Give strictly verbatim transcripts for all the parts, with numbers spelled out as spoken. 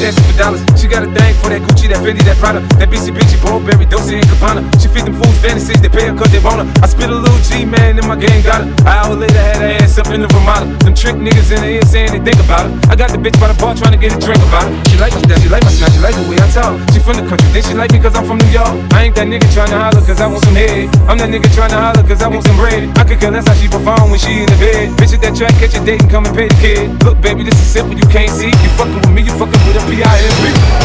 dancing for dollars. She got a thing for that Gucci, that Fendi, that Prada, that B C Bitchy, Burberry, Dolce and Gabbana. She feed them fools fantasies, they pay her cause they want her. I spit a little G, man, and my gang got her. An hour later, had her ass up in the Ramada. Them trick niggas in the ear saying they think about her. I got the bitch by the bar trying to get a drink about her. She like my style, she like my smile, she like the way I talk. She from the country, then she like me cause I'm from New York. I ain't that nigga trying to holler cause I want some head. I'm that nigga trying to holler cause I want some bread. I could care less how she perform when she in the bed. Bitch at that track, catch a date and come and pay the kid. Look baby, this is simple, you can't see. You fucking with me, you fucking with a P I M P.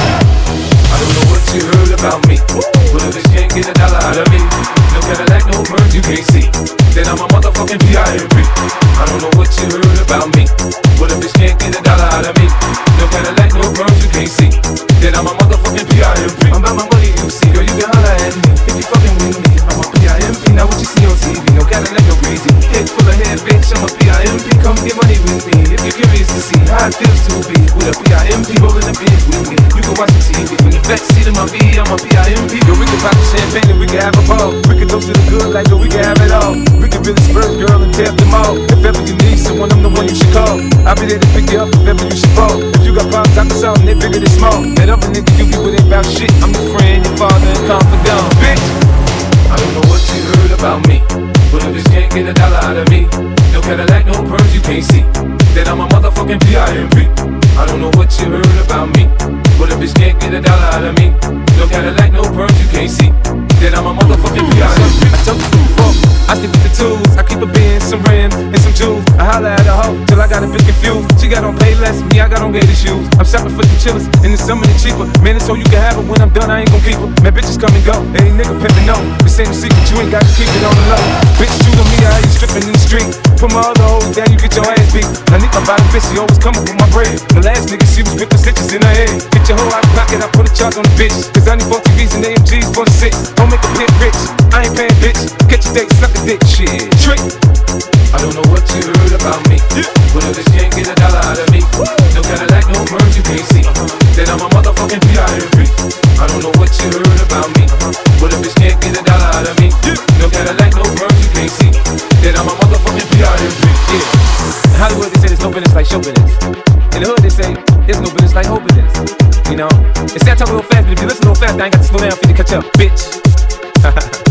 I don't know what you heard about me, but a bitch can't get a dollar out of me. No Cadillac, no perms, you can't see. Then I'm a motherfucking P I M P. I don't know what you heard about me, but a bitch can't get a dollar out of me. No Cadillac, no perms, you can't see. Then I'm a motherfucking P I M P. I'm about my money, you see, girl, you can holler at me if you fucking with me. I'm a P I M P, now what you see on T V, no Cadillac, no crazy. Head full of hair, bitch, I'm a P I M P. Come get money with me if you're curious to see how it feels to be with a P I M P rolling a big with me. You can watch the T V from the backseat of my V, I'm a P I M P. Yo, we can pop the champagne and we can have a ball. We can toast to the good like yo, we can have it all. We can really spur girl and tear them all. If ever you need someone, I'm the one you should call. I'll be there to pick you up if ever you should fall. If you got problems, I can solve them, they bigger than small. That other nigga you be with ain't about shit. I'm your friend, your father, and confidant, bitch. I don't know what you heard about me, but a bitch can't get a dollar out of me. No Cadillac, no perms, you can't see. Then I'm a motherfucking P I M P. I don't know what you heard about me, but a bitch can't get a dollar out of me. No Cadillac, no perms, you can't see. Then I'm a motherfucking P I M P. I told you before, I stick with the tools. I keep a Benz, some rims, and some jewels. I holla at a hoe till I got a bit confused. She got on Payless, me I got on gator shoes. I'm shopping for the chillers, and the summer they cheaper. Man, it's so you can have it when I'm done, I ain't gon' keep her. Man, bitches come and go, they ain't nigga pimpin' no. This ain't a secret, you ain't got to keep it on the low. Bitch, shoot on me, I ain't stripping in the street. Put my other hoes down, you get your ass beat. I need my bottom bitch, she always coming with my bread. The last nigga, she was with the stitches in her head. Get your hoe out of pocket, I put a charge on the bitch. Cause I need four T Vs and A M Gs for the six. Don't make a pit rich, I ain't paying bitch. Catch a date, suck a dick, shit. Trick. I don't know what you heard about me, yeah. But a bitch can't get a dollar out of me. No Cadillac, no perms, you can't see. Then I'm a motherfucking P I M P. I don't know what you heard about me, but a bitch can't get a dollar out of me. No Cadillac, no perms, you can't see. Then I'm a motherfucking P I M P. Yeah. In Hollywood they say there's no business like show business. In the hood they say there's no business like hope business. You know, they say I talk a little fast, but if you listen a little fast, I ain't got to slow down for you to catch up, bitch.